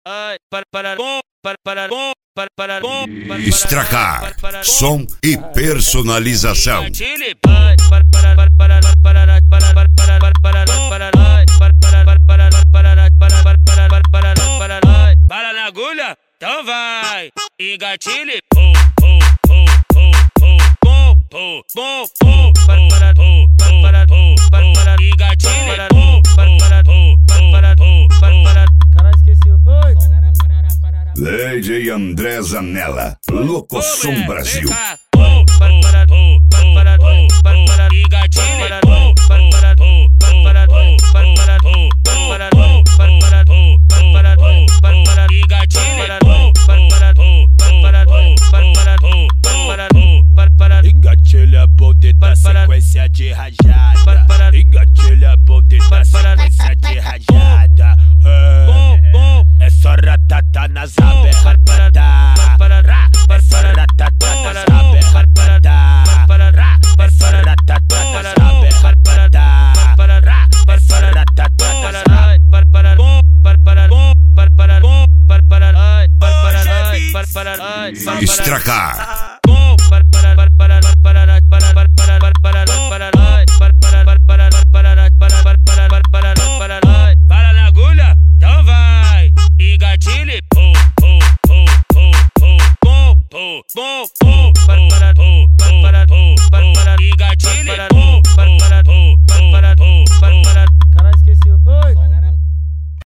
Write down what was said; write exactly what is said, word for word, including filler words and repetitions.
Stracar, som e personalização. Bala na agulha, então vai. Engatilhe, pô, pô, pô, pô, pô, pô, pô, pô, pô, engatilhe, pô, pô, pô, pô. Caralho, esqueci. Oi. Lady André Zanella, Locosom Brasil. Engatilha bonde da sequência de rajada. Engatilha bonde da sequência de rajada. É só ratata nas aberradas. É só ratata nas aberradas. É só ratata nas aberradas. É só ratata nas aberradas. Stracar. Bala na agulha, então vai. Engatilhe, pô, pô, pô, pô, pô, pô, pô, pô, pô.